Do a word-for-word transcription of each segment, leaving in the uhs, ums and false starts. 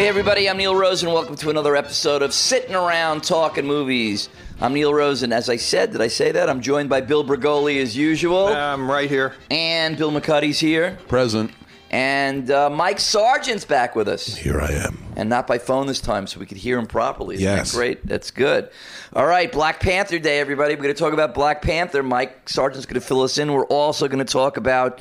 Hey everybody, I'm Neil Rosen. Welcome to another episode of Sitting Around Talking Movies. I'm Neil Rosen. As I said, did I say that? I'm joined by Bill Bergoli as usual. I'm right here. And Bill McCuddy's here. Present. And uh, Mike Sargent's back with us. Here I am. And not by phone this time, so we could hear him properly. Isn't Yes. that great? That's good. All right, Black Panther Day, everybody. We're going to talk about Black Panther. Mike Sargent's going to fill us in. We're also going to talk about...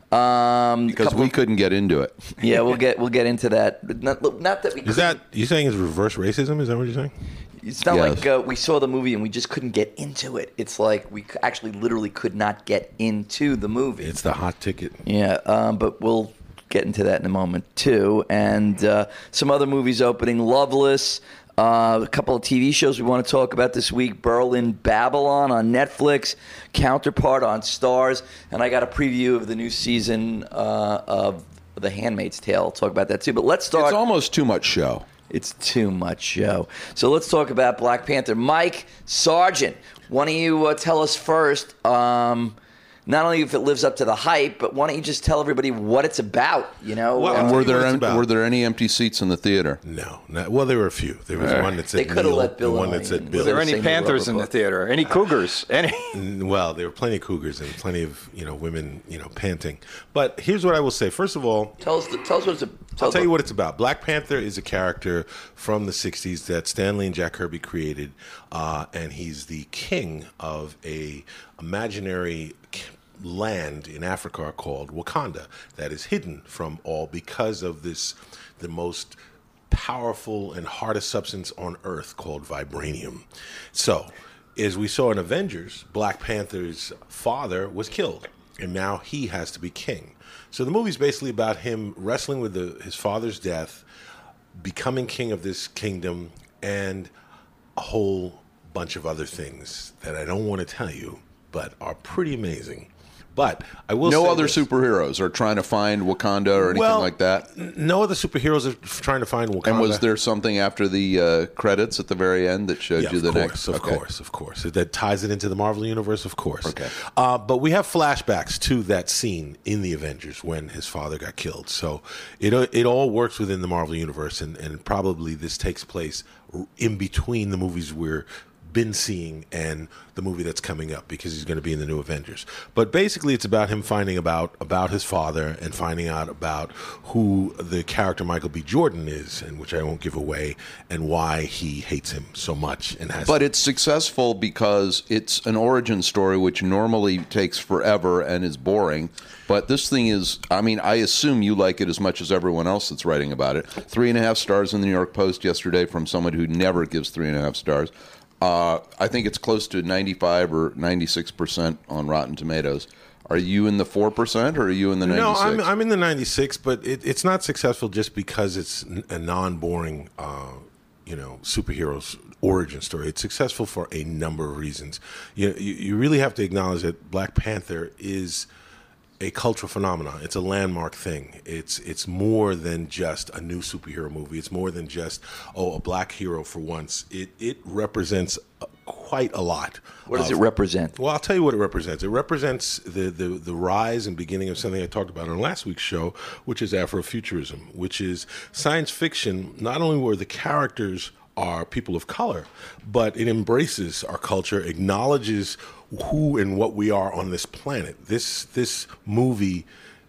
Um, Because couple we of- couldn't get into it. Yeah, we'll get we'll get into that. But not, not that we Is that you saying is reverse racism? Is that what you're saying? It's not Yes. like uh, we saw the movie and we just couldn't get into it. It's like we c- actually literally could not get into the movie. It's the hot ticket. Yeah, um, but we'll get into that in a moment too. And uh, some other movies opening: Loveless. Uh, a couple of T V shows we want to talk about this week: Berlin Babylon on Netflix, Counterpart on Starz, and I got a preview of the new season uh, of The Handmaid's Tale. I'll talk about that too. But let's start. It's almost too much show. It's too much show. So let's talk about Black Panther. Mike Sargent, why don't you uh, tell us first, um, not only if it lives up to the hype, but why don't you just tell everybody what it's about, you know? Well, Uh, I'll And tell were you what there it's em- about. were there any empty seats in the theater? No, not, well, there were a few. There was one that said They coulda Neil, let Bill the one and that I said in. Bill. Were there Sing any the Panthers in rubber the book. theater? Any Cougars? Any? Well, there were plenty of cougars and plenty of you know women you know panting. But here's what I will say. First of all, Tell us, the, tell us what it's about. I'll tell you what it's about. Black Panther is a character from the sixties that Stan Lee and Jack Kirby created, uh, and he's the king of a imaginary k- land in Africa called Wakanda that is hidden from all because of this, the most powerful and hardest substance on Earth called vibranium. So, as we saw in Avengers, Black Panther's father was killed, and now he has to be king. So the movie's basically about him wrestling with the, his father's death, becoming king of this kingdom, and a whole bunch of other things that I don't want to tell you, but are pretty amazing. But I will No say other this. superheroes are trying to find Wakanda or anything Well, like that? n- No other superheroes are trying to find Wakanda. And was there something after the uh, credits at the very end that showed Yeah, you the of course, next? of Okay. course, of course. That ties it into the Marvel Universe, of course. Okay. Uh, but we have flashbacks to that scene in the Avengers when his father got killed. So it it all works within the Marvel Universe, and, and probably this takes place in between the movies we're been seeing and the movie that's coming up because he's going to be in the new Avengers. But basically it's about him finding about about his father and finding out about who the character Michael B. Jordan is, and which I won't give away, and why he hates him so much and has But it's successful because it's an origin story which normally takes forever and is boring. But this thing is, I mean, I assume you like it as much as everyone else that's writing about it. Three and a half stars in the New York Post yesterday from someone who never gives three and a half stars. Uh, I think it's close to ninety-five or ninety-six percent on Rotten Tomatoes. Are you in the four percent or are you in the ninety-six? No, I'm, I'm in the ninety-six, but it, it's not successful just because it's n- a non-boring, uh, you know, superhero's origin story. It's successful for a number of reasons. You, you, you really have to acknowledge that Black Panther is a cultural phenomenon. It's a landmark thing. It's it's more than just a new superhero movie. It's more than just, oh, a black hero for once. It it represents uh, quite a lot. What does of- it represent? Well, I'll tell you what it represents. It represents the, the, the rise and beginning of something I talked about on last week's show, which is Afrofuturism, which is science fiction, not only where the characters are people of color, but it embraces our culture, acknowledges who and what we are on this planet. This this movie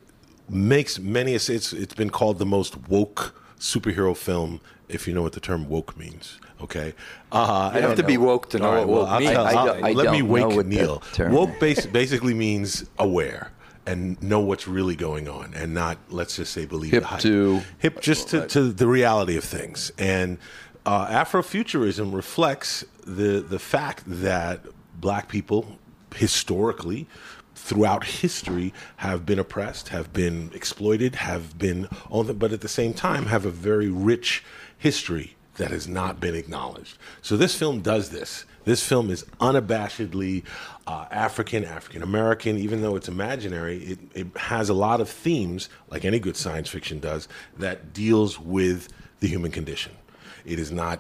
makes many, it's, it's been called the most woke superhero film, if you know what the term woke means. Okay, uh, You have to be woke to know all right, what well, woke I'll means. tell- I- I I'll- don't- I let me don't wake know what the Neil. term- Woke bas- basically means aware and know what's really going on, and not, let's just say, believe Hip the hype. to- hip just to, to the reality of things. And uh, Afrofuturism reflects the the fact that black people historically, throughout history, have been oppressed, have been exploited, have been on the, but at the same time have a very rich history that has not been acknowledged. So this film does this. This film is unabashedly uh, African, African American. Even though it's imaginary, it, it has a lot of themes, like any good science fiction does, that deals with the human condition. It is not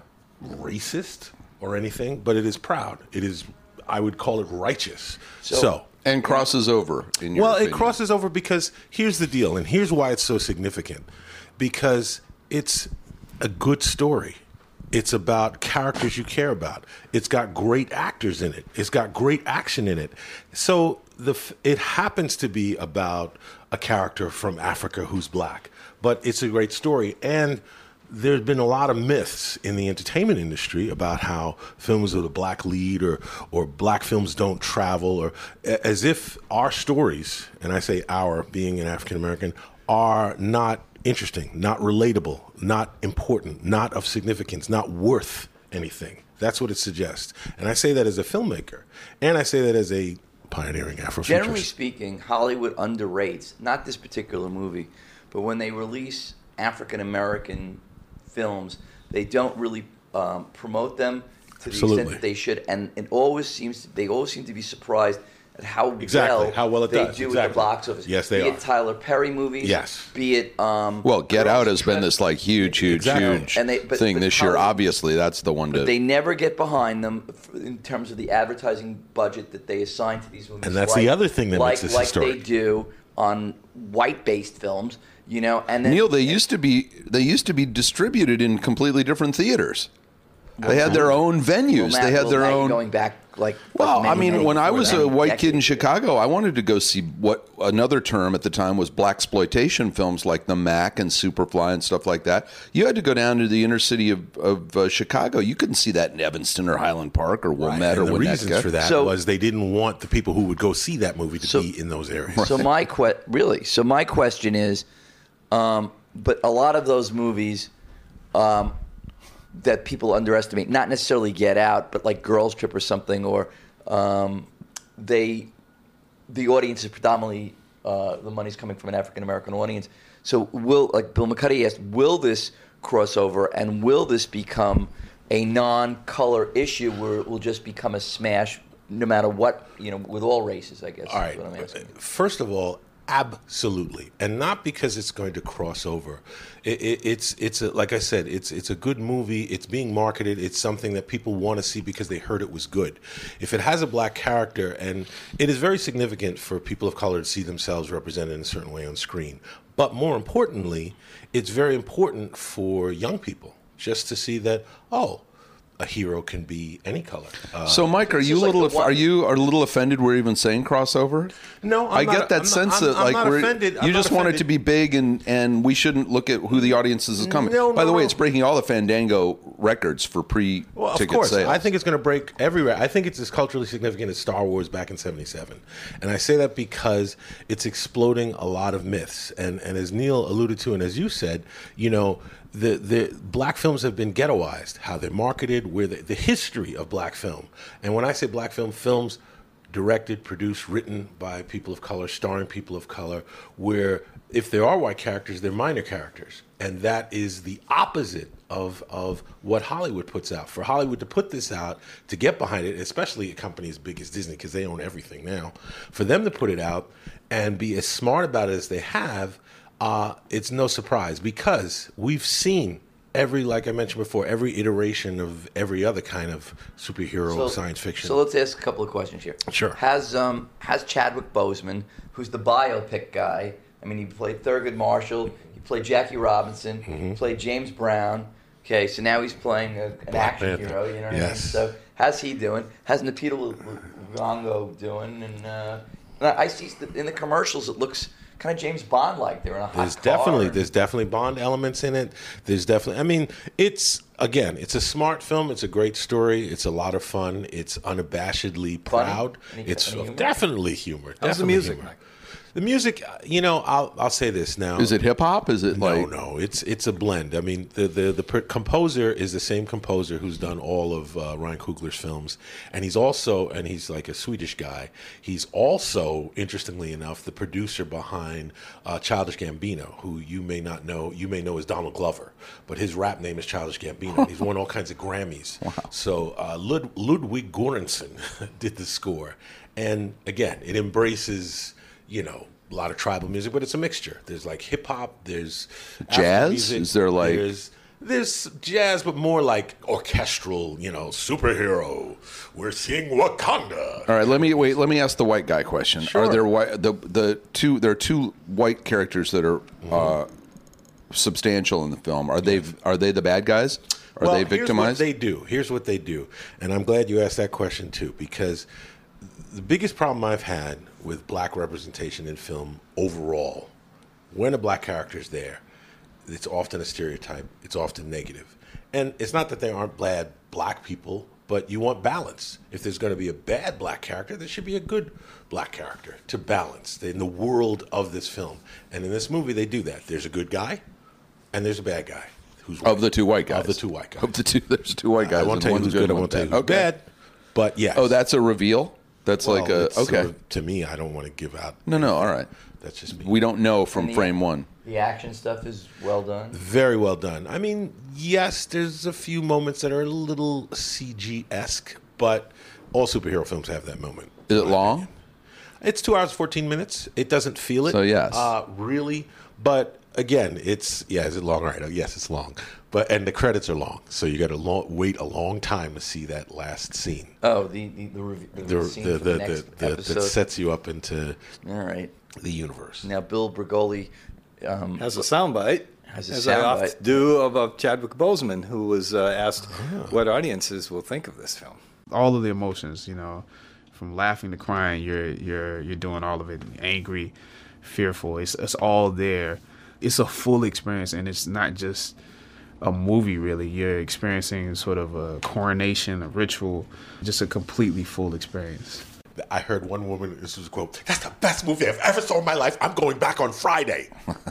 racist or anything, but it is proud. It is, I would call it righteous. So- So, And crosses over, in your well, opinion. it crosses over because here's the deal, and here's why it's so significant. Because it's a good story. It's about characters you care about. It's got great actors in it. It's got great action in it. So the f- it happens to be about a character from Africa who's black, but it's a great story. And there's been a lot of myths in the entertainment industry about how films with a black lead or or black films don't travel, or as if our stories, and I say our being an African American, are not interesting, not relatable, not important, not of significance, not worth anything. That's what it suggests. And I say that as a filmmaker, and I say that as a pioneering Afrofuturist. Generally speaking, Hollywood underrates, not this particular movie, but when they release African American films, they don't really um, promote them to the Absolutely. extent that they should, and it always seems to, they always seem to be surprised at how Exactly, well, how well it they does, do at exactly. the box office. Yes, they be are. it Tyler Perry movies, Yes. be it um, Well, Get Girls Out has been Trip. this like huge, huge, Exactly. huge And they- but- thing but this year. Hollywood- Obviously, that's the one to. They never get behind them f- in terms of the advertising budget that they assign to these movies. And that's like, the other thing that like, makes this like historic. they do on white-based films, you know. And then, Neil, they used to be they used to be distributed in completely different theaters. They had their own venues. Well, now- they had well, their now you're own. going back like. Well, like I many, mean, many when I before was that, a white kid in decades. Chicago, I wanted to go see what another term at the time was black exploitation films like The Mac and Superfly and stuff like that. You had to go down to the inner city of, of uh, Chicago. You couldn't see that in Evanston or Highland Park or Wilmette and or the reasons Winnetka. for that So- was they didn't want the people who would go see that movie to So- be in those areas. So my que- really, so my question is, um, but a lot of those movies um, that people underestimate, not necessarily Get Out, but like Girls Trip or something, or um, they, the audience is predominantly uh, the money's coming from an African American audience. So will, like Bill McCuddy asked, will this crossover and will this become a non-color issue where it will just become a smash no matter what, you know, with all races, I guess. All is right. what I'm asking. First of all, absolutely, and not because it's going to cross over. It, it, it's it's a, like I said, it's it's a good movie. It's being marketed. It's something that people want to see because they heard it was good. If it has a black character, and it is very significant for people of color to see themselves represented in a certain way on screen. But more importantly, it's very important for young people just to see that, oh, a hero can be any color. Uh, So, Mike, are It's you a just like little the aff- one- are you are a little offended we're even saying crossover? No, I'm I not- get that I'm not- sense I'm- that I'm like not we're, offended. I'm you not just want it offended. to be big and and we shouldn't look at who the audiences is coming. No, By no, the way, no. it's breaking all the Fandango records for pre-ticket Well, of course, sales. I think it's going to break every. re- I think it's as culturally significant as Star Wars back in seventy-seven, and I say that because it's exploding a lot of myths. And and as Neil alluded to, and as you said, you know, the the black films have been ghettoized. How they're marketed, where the, the history of black film. And when I say black film, films directed, produced, written by people of color, starring people of color, where if there are white characters, they're minor characters. And that is the opposite of, of what Hollywood puts out. For Hollywood to put this out, to get behind it, especially a company as big as Disney, because they own everything now, for them to put it out and be as smart about it as they have, uh, it's no surprise because we've seen every, like I mentioned before, every iteration of every other kind of superhero science fiction. So let's ask a couple of questions here. Sure. Has um has Chadwick Boseman, who's the biopic guy? I mean, he played Thurgood Marshall. He played Jackie Robinson. Mm-hmm. He played James Brown. Okay, so now he's playing a, an Black action Panther. hero. You know what Yes. I mean? So how's he doing? How's Napita Longo doing? And uh, I see st- in the commercials it looks kind of James Bond like. They're in a hot There's car. definitely there's definitely Bond elements in it. There's definitely. I mean, it's again, it's a smart film. It's a great story. It's a lot of fun. It's unabashedly proud. Any- it's any humor? definitely humor. How's the Definitely music, humor. Mike? The music, uh, you know, I'll I'll say this now. Is it hip hop? Is it No, like no, it's it's a blend. I mean, the the the per- composer is the same composer who's done all of uh, Ryan Coogler's films, and he's also and he's like a Swedish guy. He's also, interestingly enough, the producer behind uh, Childish Gambino, who you may not know. You may know as Donald Glover, but his rap name is Childish Gambino. and he's won all kinds of Grammys. Wow. So uh, Lud- Ludwig Göransson did the score, and again, it embraces, you know, a lot of tribal music, but it's a mixture. There's like hip hop, there's Jazz? Afro music, Is there, like- there's there's jazz, but more like orchestral, you know, superhero. We're seeing Wakanda. All right, let me wait. Let me ask the white guy question. Sure. Are there white the the two? There are two white characters that are uh, substantial in the film. Are they are they the bad guys? Are well, they here's what victimized? they do. Here's what they do, and I'm glad you asked that question too, because the biggest problem I've had with black representation in film overall, when a black character is there, it's often a stereotype. It's often negative, and it's not that there aren't bad black people, but you want balance. If there's going to be a bad black character, there should be a good black character to balance in the world of this film. And in this movie, they do that. There's a good guy, and there's a bad guy. Who's white. Of the two white guys. Of the two white guys. Of the two, there's two white guys. I won't and tell you one's who's good. I and won't tell you one's who's bad. But yes. Oh, that's a reveal. That's Well, like a it's okay. sort of- to me, I don't want to give out. No, no, all right. That's just me. We don't know from And the- frame one. The action stuff is well done. Very well done. I mean, yes, there's a few moments that are a little C G-esque, but all superhero films have that moment. Is it long? It's two hours, fourteen minutes. It doesn't feel it. So, yes. Uh, really. But again, it's, yeah, is it long? All right. Oh, yes, it's long. But, and the credits are long. So you got to long, wait a long time to see that last scene. Oh, the the the, rev- the, The, scene the, for the, the, the, next the, episode. that sets you up into All right. the universe. Now, Bill Bergoli um, Has a soundbite. Has a as I soundbite. often do of uh, Chadwick Boseman, who was uh, asked what audiences will think of this film. All of the emotions, you know, from laughing to crying, you're you're you're doing all of it. Angry, fearful, it's it's all there. It's a full experience, and it's not just a movie. Really, you're experiencing sort of a coronation, a ritual, just a completely full experience. I heard one woman, this was a quote, "That's the best movie I've ever saw in my life. I'm going back on Friday."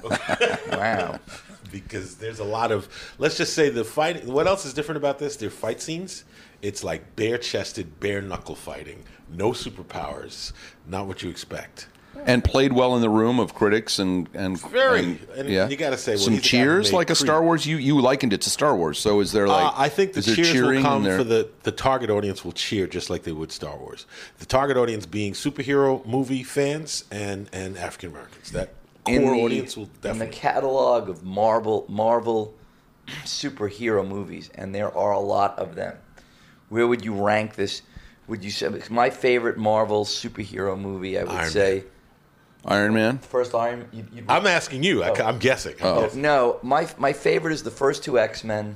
Wow. Because there's a lot of, let's just say the fight, what else is different about this? Their fight scenes, it's like bare-chested, bare-knuckle fighting. No superpowers. Not what you expect. And played well in the room of critics and and Very. and, And yeah. you gotta say, well, some he's the guy who cheers made like a Creed. Star Wars. You you likened it to Star Wars. So is there like? Uh, I think the is there cheers will cheering in come there? for the, the target audience will cheer just like they would Star Wars. The target audience being superhero movie fans and, and African Americans. That core in the, audience will in the definitely. catalog of Marvel Marvel superhero movies, and there are a lot of them. Where would you rank this? Would you say my favorite Marvel superhero movie? I would Iron say Iron Man. first Iron. You, you, I'm asking you. I, I'm guessing. I'm Oh. guessing. no, my my favorite is the first two X Men,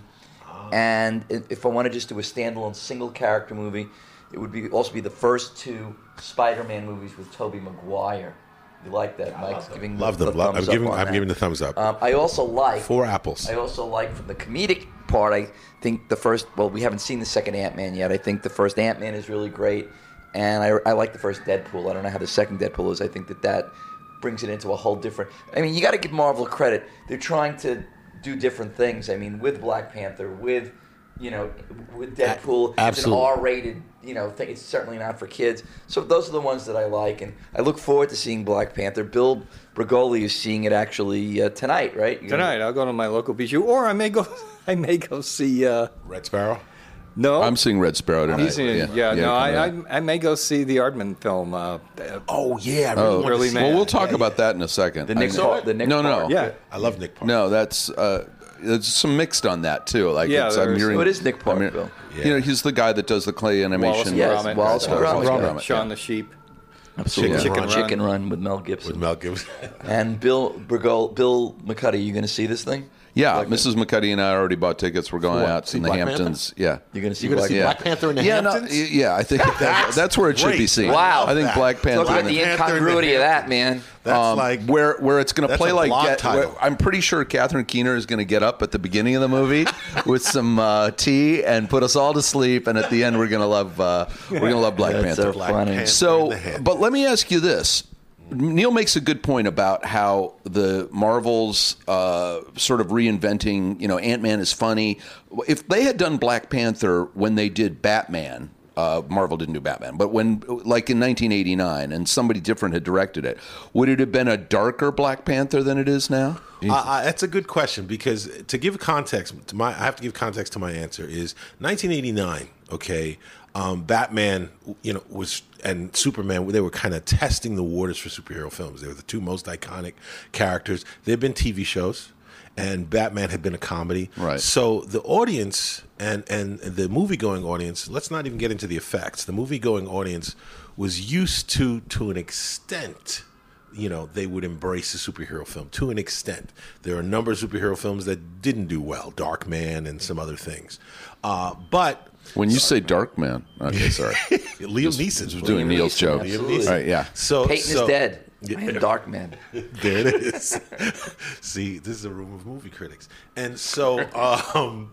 and i- if I want to just do a standalone single character movie, it would be also be the first two Spider Man movies with Tobey Maguire. You like that? Mike's giving Love the, them. the Love- I'm thumbs up giving. on I'm that. giving the thumbs up. Um, I also like Four apples. I also like from the comedic part. I think the first. Well, we haven't seen the second Ant Man yet. I think the first Ant Man is really great, and I, I like the first Deadpool. I don't know how the second Deadpool is. I think that that brings it into a whole different. I mean, you got to give Marvel credit. They're trying to do different things. I mean, with Black Panther, with you know, with Deadpool, it's an absolutely. R-rated. You know, thing. It's certainly not for kids. So those are the ones that I like, and I look forward to seeing Black Panther. Bill Bergoli is seeing it actually uh, tonight, right? You're gonna- Tonight, I'll go to my local bijou, or I may go. I may go see. Uh, Red Sparrow. no, I'm seeing Red Sparrow tonight. He's in, yeah, no, I, come on. I I may go see the Aardman film. Uh, Oh yeah. I really Oh, want to Early see Man. well, that. we'll talk Yeah, about yeah. that in a second. The Nick, I- Park, the Nick No, no. Park. yeah, I love Nick Park. No, that's uh, there's some mixed on that too. Like, Yeah, it's, I'm there's- hearing. Oh, it is Nick Park, I'm hearing- Bill. You know, he's the guy that does the clay Wallace animation. and Yes, Gromit, Wallace and uh, Gromit, Gromit, yeah. yeah. Shaun the Sheep. Absolutely. Chicken Chicken, Run. Chicken Run with Mel Gibson. With Mel Gibson. And Bill Bergol, Bill McCuddy, you going to see this thing? Yeah, Like Missus McCuddy and I already bought tickets. We're going what? out See in the Black Hamptons. Yeah. You're going to see You're gonna Black see yeah. Black Panther in the yeah, Hamptons? No, y- yeah, I think that, that's where it should be great. seen. Wow. I think That. Black Panther. Talk about in the Panther in the incongruity of that, Hamptons. man. That's um, like where where it's going to that's play a like blog get, title. where- I'm pretty sure Catherine Keener is going to get up at the beginning of the movie with some uh, tea and put us all to sleep, and at the end we're going to love uh, we're going to love Black That's Panther. so Black funny. Panther in So, the Hamptons. but let me ask you this. Neil makes a good point about how the Marvels uh, sort of reinventing, you know, Ant-Man is funny. If they had done Black Panther when they did Batman, uh, Marvel didn't do Batman, but when, like in nineteen eighty-nine, and somebody different had directed it, would it have been a darker Black Panther than it is now? Uh, uh, that's a good question because to give context to my, I have to give context to my answer is nineteen eighty-nine. Okay, um, Batman, you know, was and Superman. They were kind of testing the waters for superhero films. They were the two most iconic characters. There have been T V shows, and Batman had been a comedy. Right. So the audience and and the movie going audience. Let's not even get into the effects. The movie going audience was used to to an extent. you know, they would embrace the superhero film to an extent. There are a number of superhero films that didn't do well, Dark Man and some other things. Uh, but When you say Dark Man, okay, sorry. Liam Neeson was doing Neil's joke. Liam Absolutely. Neeson. All right, yeah. So Peyton so, is dead. Yeah. I am Dark Man. There it is. See, this is a room of movie critics, and so, um,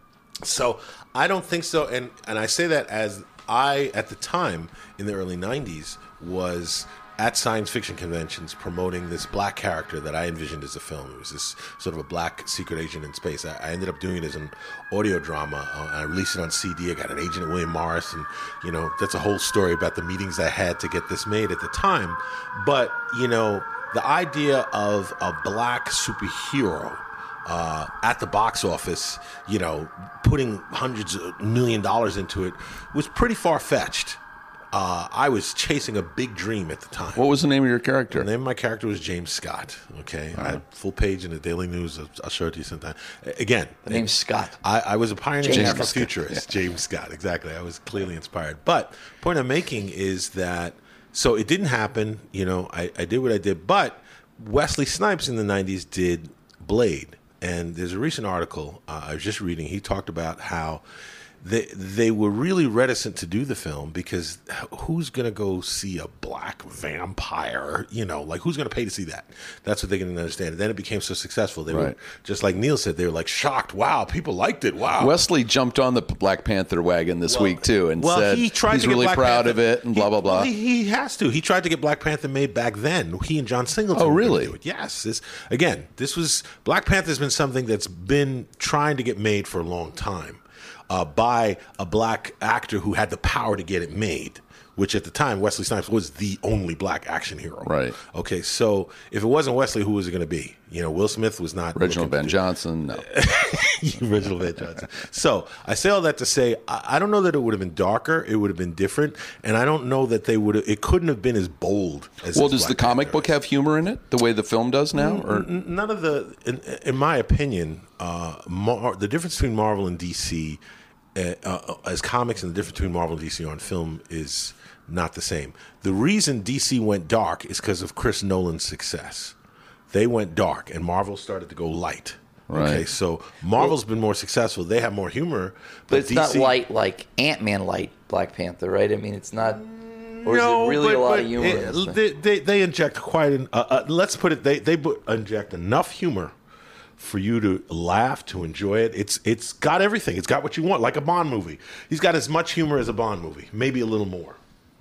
so I don't think so. And and I say that as I, at the time in the early nineties, was at science fiction conventions promoting this black character that I envisioned as a film. It was this sort of a black secret agent in space. I, I ended up doing it as an audio drama. Uh, I released it on C D. I got an agent at William Morris, and you know that's a whole story about the meetings I had to get this made at the time. But you know, the idea of a black superhero uh, at the box office, you know, putting hundreds of million dollars into it was pretty far fetched. Uh, I was chasing a big dream at the time. What was the name of your character? The name of my character was James Scott. Okay, I had full page in the Daily News. I'll, I'll show it to you sometime. Again, The name's Scott. I, I was a pioneer James Afrofuturist, James Scott. Exactly. I was clearly inspired. But point I'm making is that so it didn't happen. You know, I, I did what I did. But Wesley Snipes in the nineties did Blade, and there's a recent article uh, I was just reading. He talked about how they they were really reticent to do the film because who's going to go see a black vampire? You know, like who's going to pay to see that? That's what they didn't understand. And then it became so successful. They were Right. just like Neil said. They were like shocked. Wow, people liked it. Wow. Wesley jumped on the Black Panther wagon this week too, and well, said he tried he's to get really Black proud Panther- of it, and he- blah blah blah. well, he, he has to. He tried to get Black Panther made back then. He and John Singleton. Oh, were gonna really? do it. Yes. This, again, this was Black Panther's been something that's been trying to get made for a long time uh, by a black actor who had the power to get it made. Which at the time, Wesley Snipes was the only black action hero. Right. Okay, so if it wasn't Wesley, who was it going to be? You know, Will Smith was not. Reginald looking Ben to- Johnson, no. Reginald Van Johnson. So I say all that to say I, I don't know that it would have been darker. It would have been different, and I don't know that they would. It couldn't have been as bold as. Well, this does the Black comic Panther book is. have humor in it the way the film does now? Or N- None of the, in, in my opinion, uh, Mar- the difference between Marvel and D C uh, uh, as comics and the difference between Marvel and D C on film is not the same. The reason D C went dark is because of Chris Nolan's success. They went dark, and Marvel started to go light. Okay, Right. so Marvel's been more successful. They have more humor, but, But it's D C, not light like Ant-Man light Black Panther, right? I mean, it's not. Or no, is it really but, a lot but of humor? it- in this thing? they, they they inject quite an. Uh, uh, let's put it. They they bu- inject enough humor for you to laugh, to enjoy it. It's it's got everything. It's got what you want, like a Bond movie. He's got as much humor as a Bond movie, maybe a little more.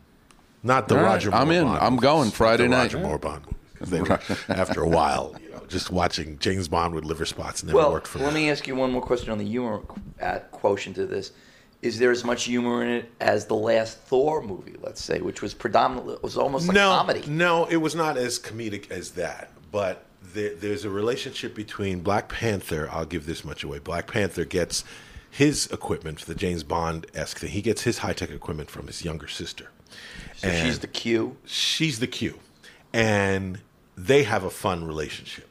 Not the All right, Roger Moore I'm in. Bond I'm movies. going Not Friday the night. Roger Moore Bond movies. 'Cause they were, after a while, you know, just watching James Bond with liver spots never Well, worked for let me. me ask you one more question on the humor uh, quotient of this. Is there as much humor in it as the last Thor movie, let's say, which was predominantly, it was almost like no, comedy? No, it was not as comedic as that. But there, there's a relationship between Black Panther. I'll give this much away. Black Panther gets his equipment, the James Bond-esque thing. He gets his high-tech equipment from his younger sister. So she's the Q. She's the Q. And they have a fun relationship.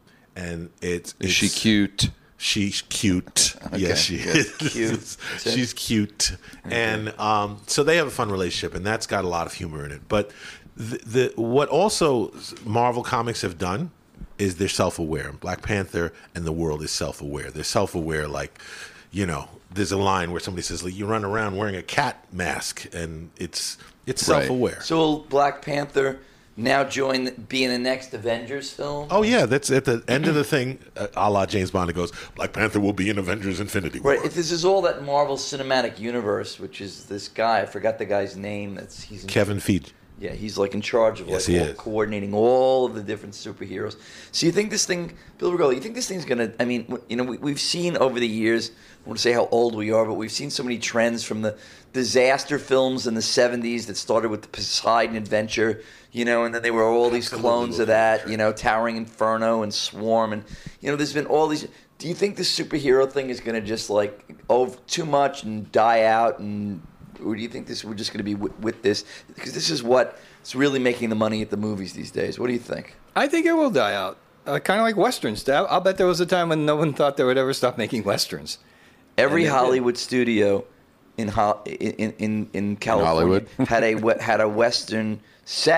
And it's... is she it's- cute? She's cute. Yes, she is. Cute. She's cute, and um, so they have a fun relationship, and that's got a lot of humor in it. But the, the what also Marvel Comics have done is they're self-aware. Black Panther and the world is self-aware. They're self-aware, like you know, there's a line where somebody says, like, "You run around wearing a cat mask," and it's it's Right. self-aware. So will Black Panther now join, be in the next Avengers film? Oh yeah, that's at the end of the thing, uh, a la James Bond. It goes, Black Panther will be in Avengers: Infinity War. Right. If this is all that Marvel Cinematic Universe, which is this guy, I forgot the guy's name. That's he's in, Kevin Feige. Yeah, he's like in charge of Yes, like he all- is. coordinating all of the different superheroes. So you think this thing, Bill Regola, you think this thing's gonna? I mean, you know, we, we've seen over the years. I want to say how old we are, but we've seen so many trends from the disaster films in the seventies that started with the Poseidon Adventure, you know, and then there were all these Absolutely clones of that, you know, Towering Inferno and Swarm, and you know, there's been all these. Do you think the superhero thing is going to just like over too much and die out, and or do you think this we're just going to be with, with this because this is what it's really making the money at the movies these days? What do you think? I think it will die out. Uh, kind of like Westerns. I'll I'll bet there was a time when no one thought they would ever stop making Westerns. Every And they did. Hollywood studio in Ho- in in in California Hollywood. had a we- had a Western set.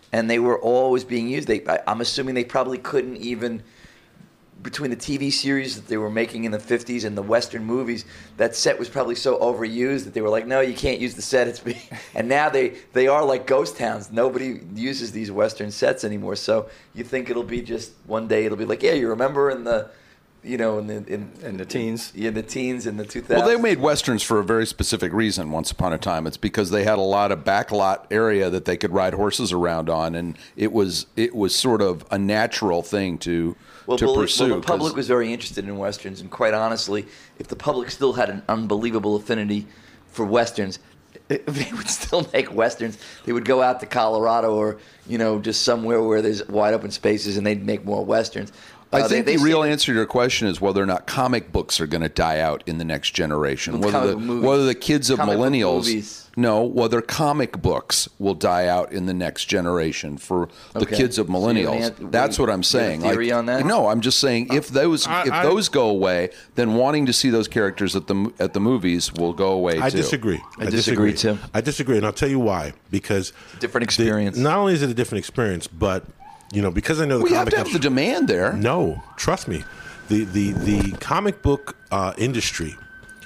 and they were always being used. They, I, I'm assuming they probably couldn't even, between the T V series that they were making in the fifties and the Western movies, that set was probably so overused that they were like, no, you can't use the set. It's being, and now they, they are like ghost towns. Nobody uses these Western sets anymore. So you think it'll be just one day it'll be like, yeah, you remember in the, you know, in the in, In the teens. in the teens in the two thousands. Well, they made westerns for a very specific reason. Once upon a time, it's because they had a lot of backlot area that they could ride horses around on, and it was it was sort of a natural thing to well, to well, pursue. well, the public 'cause- was very interested in westerns, and quite honestly, if the public still had an unbelievable affinity for westerns, they would still make westerns. They would go out to Colorado or you know just somewhere where there's wide open spaces, and they'd make more westerns. I Uh, think they, the they real seem- answer to your question is whether or not comic books are going to die out in the next generation. Well, Whether comic the, book movies. whether the kids of Comic book millennials, movies. no, whether comic books will die out in the next generation for the Okay. kids of So you have millennials. an- That's what I'm you have a saying. theory Like, on that? No, I'm just saying if those I- if I- those go away, then wanting to see those characters at the at the movies will go away I too. disagree. I disagree, too. I disagree, and I'll tell you why. Because different the- experience. not only is it a different experience, but you know, because I know the We have comic to have the demand there. No, trust me. The the the comic book uh, industry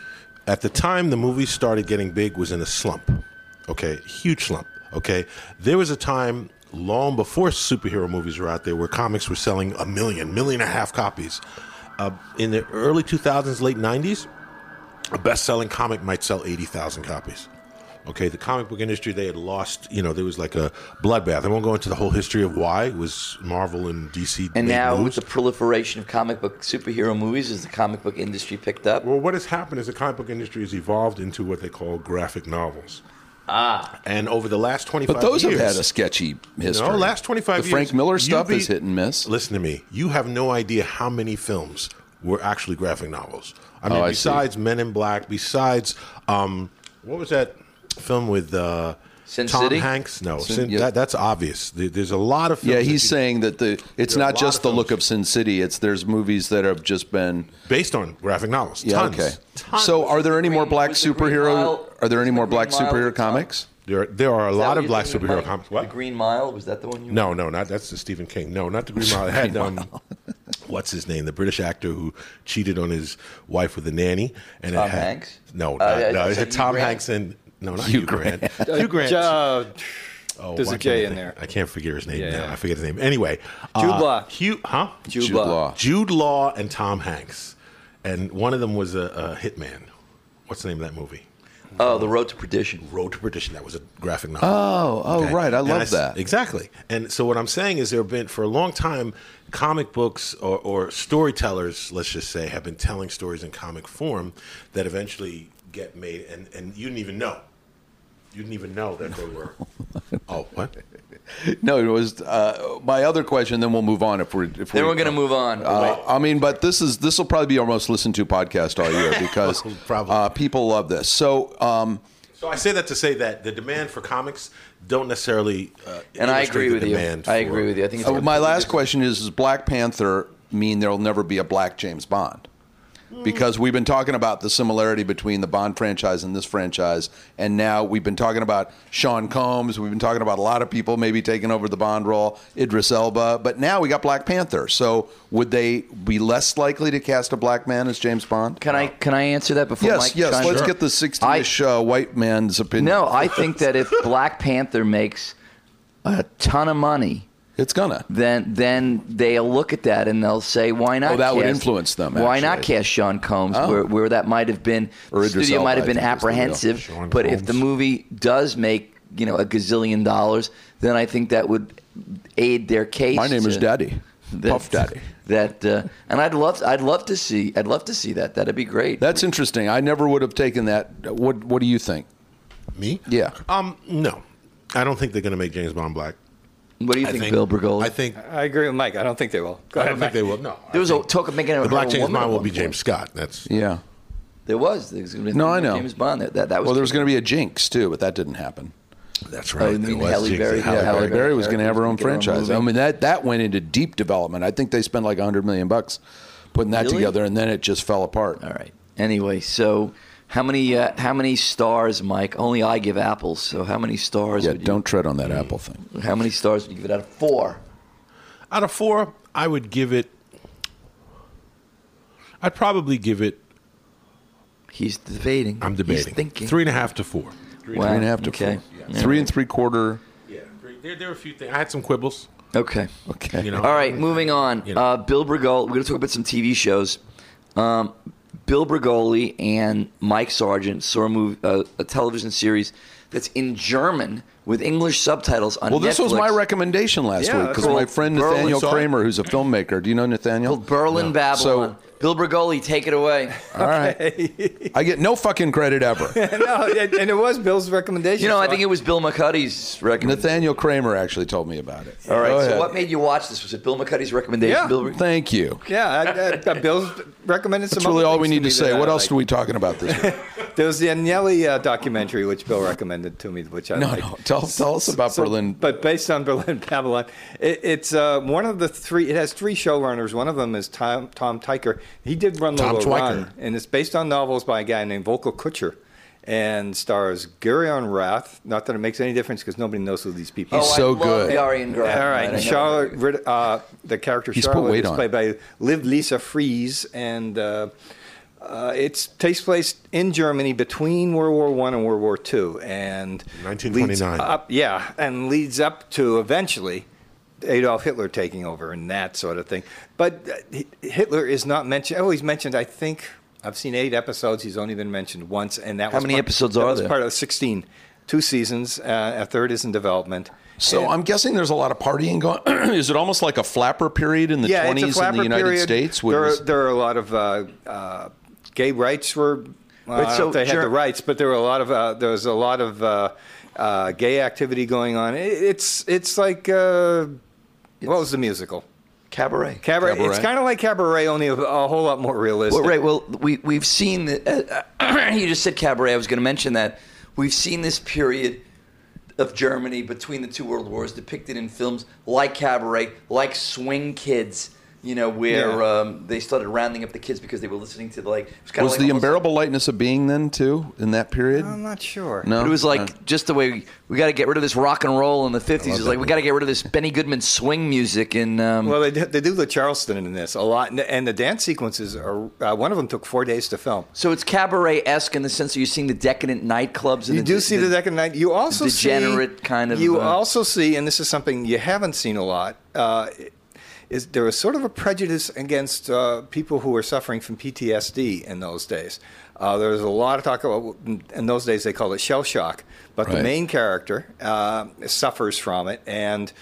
at the time the movies started getting big was in a slump. Okay, huge slump. Okay, there was a time long before superhero movies were out there where comics were selling a million, million and a half copies. Uh, in the early two thousands, late nineties, a best-selling comic might sell eighty thousand copies. Okay, the comic book industry, they had lost, you know, there was like a bloodbath. I won't go into the whole history of why. It was Marvel and D C. And made now moves. with the proliferation of comic book superhero movies, is the comic book industry picked up? Well, what has happened is the comic book industry has evolved into what they call graphic novels. Ah. And over the last twenty-five But those years... have had a sketchy history. No, last twenty-five the years... Frank Miller you stuff be- is hit and miss. Listen to me. You have no idea how many films were actually graphic novels. I mean, Oh, I see. besides Men in Black, besides... Um, what was that film with... Uh, Sin Tom City? Hanks? No, Sin- Sin, yeah. that, that's obvious. There- There's a lot of films... Yeah, that he's you- saying that the it's There are a not lot just of the films. look of Sin City. It's there's movies that have just been Based on graphic novels. yeah Tons. okay. Tons. So are there any more Green- black was the Green superhero? Mile- Are there any was more the black Green Mile superhero with Tom? comics? There, there are a Is that lot what of you're black thinking superhero of, comics. The What? Green Mile, was that the one you No, no, not that's the Stephen King. No, not the Green Mile. It had um, what's his name? The British actor who cheated on his wife with a nanny. And Tom it had, Hanks? No, Uh, not, yeah, no, I it said had Hugh Tom Grant. Hanks and no, not Hugh Hugh Grant. Grant. Hugh Grant. Uh, Oh, There's why a can't J I in think- there. I can't figure his name Yeah, now. yeah. I forget his name. Anyway, Jude uh, Law. Hugh, huh? Jude, Jude Law. Law. Jude Law and Tom Hanks, and one of them was a, a hitman. What's the name of that movie? Oh, The Road to Perdition. Road to Perdition. That was a graphic novel. Oh, oh, Okay. right. I And love s- that. Exactly. And so what I'm saying is there have been, for a long time, comic books or, or storytellers, let's just say, have been telling stories in comic form that eventually get made, and, and you didn't even know. You didn't even know that they were. Oh, what? No, it was uh, my other question. Then we'll move on if we're if Then we're going to move on. Uh, I mean, but this is this will probably be our most listened to podcast all year because Probably. uh, people love this. So. Um, So I say that to say that the demand for comics don't necessarily. Uh, and I illustrate agree the with you. demand I for- agree with you. I think it's Uh, a my completely last different- question is: Does Black Panther mean there'll never be a black James Bond? Because we've been talking about the similarity between the Bond franchise and this franchise, and now we've been talking about Sean Combs. We've been talking about a lot of people maybe taking over the Bond role, Idris Elba. But now we got Black Panther. So would they be less likely to cast a black man as James Bond? Can I can I answer that before Yes, Mike yes. chimes Let's in? get the sixty-ish uh, white man's opinion. No, I think that if Black Panther makes a ton of money, it's gonna. then then they'll look at that and they'll say, why not? Oh, that would cast- influence them, Why not actually. cast Sean Combs? Oh. Where, where that might have been, Or the Idris studio Elba, might have I been think is the real apprehensive. Sean But if Combs. the movie does make you know a gazillion dollars, then I think that would aid their case. My name is to- Daddy. that- Puff Daddy. That uh, and I'd love I'd love to see I'd love to see that. That'd be great. That's interesting. I never would have taken that. What What do you think? Me? Yeah. Um. No, I don't think they're going to make James Bond black. what do you I think, Bill Bergola? I think. I agree with Mike. I don't think they will. Go I ahead, don't think Mike. they will. No. I there was a think talk of making a the black a James woman at Bond will one be point. James Scott. That's Yeah. There was. There was gonna be No, I know. James Bond. That that, that was. Well, there was going to be a Jinx too, but that didn't happen. that's Oh, right. you mean It was Halle Jinx. Berry? Halle Yeah, Halle Berry. Berry was going to have her own Get her own franchise. movie. I mean, that that went into deep development. I think they spent like a hundred million bucks putting that Really? together, and then it just fell apart. All right. Anyway, so How many uh, how many stars, Mike? Only I give apples, so how many stars Yeah, would you, don't tread on that apple thing. how many stars would you give it out of four? Out of four, I would give it. I'd probably give it. He's debating. I'm debating. He's thinking. Three and a half to four. Three Wow. Three and a half to Okay. four. Yeah. Three and three quarter. Yeah, there, there are a few things. I had some quibbles. Okay. Okay. You know. All right, moving on. You know. Uh, Bill Brigoli. We're going to talk about some T V shows. Um, Bill Brigoli and Mike Sargent saw a, movie, uh, a television series that's in German with English subtitles on Well, this Netflix was my recommendation last Yeah, week because that's my cool. friend Berlin Nathaniel saw it. Kramer, who's a filmmaker. Do you know Nathaniel? called Berlin Babylon. So- Bill Brigoli, take it away. All right. I get no fucking credit ever. no, and and it was Bill's recommendation. You know, I so think it was Bill McCuddy's recommendation. Nathaniel Kramer actually told me about it. All right, Go so ahead. what made you watch this? Was it Bill McCuddy's recommendation? Yeah. Bill, Thank you. Yeah, I, I, Bill's recommended some. That's really other all we things need to me say. that What I else like. are we talking about this week? There was the Agnelli uh, documentary, which Bill recommended to me, which I No, liked. no. Tell, tell us about So- Berlin. But based on Berlin Babylon, it, it's uh, one of the three. It has three showrunners. One of them is Tom, Tom Tykwer. He did run the Tom Little Twyker. Run, and it's based on novels by a guy named Volker Kutscher, and stars Gurion Rath. Not that it makes any difference because nobody knows who these people. oh, are. He's so I love good. Arian Graf. All I right, never and heard Charlotte, of it. Rid- uh, the character He's put Charlotte weight is on. played by Liv Lisa Fries, and uh, uh, it takes place in Germany between World War One and World War Two, and nineteen leads twenty-nine. Up, yeah, and leads up to eventually Adolf Hitler taking over and that sort of thing. But uh, Hitler is not mentioned. Oh, he's mentioned. I think I've seen eight episodes. He's only been mentioned once, and that How was many part, episodes that are was there? part of the sixteen. Two seasons. Uh, a third is in development. So And- I'm guessing there's a lot of partying going. Is it almost like a flapper period in the yeah, twenties it's a in flapper the United period. States? There, Was- are, there are a lot of uh, uh, gay rights were. Well, But I don't so know if they had Ger- the rights, but there were a lot of uh, there was a lot of uh, uh, gay activity going on. It, it's it's like uh, what was the musical? Cabaret. Cabaret. Cabaret. It's kind of like Cabaret, only a, a whole lot more realistic. Well, right. Well, we we've seen that. Uh, you just said cabaret. I was going to mention that we've seen this period of Germany between the two world wars depicted in films like Cabaret, like Swing Kids. You know, where Yeah. um, they started rounding up the kids because they were listening to like. It was, kinda was like the almost unbearable lightness of being then too in that period? I'm not sure. No, But it was like Uh, just the way we, we got to get rid of this rock and roll in the fifties. It's that like we got to get rid of this Benny Goodman swing music and. Um, Well, they do, they do the Charleston in this a lot, and- and the dance sequences are. Uh, one of them took four days to film. so it's cabaret-esque in the sense that you're seeing the decadent nightclubs. And You the, do see the decadent night. You also degenerate see, kind of, You uh, also see, and this is something you haven't seen a lot. Uh, is there was sort of a prejudice against uh, people who were suffering from P T S D in those days. Uh, there was a lot of talk about in those days they called it shell shock, but the Right. main character uh, suffers from it, and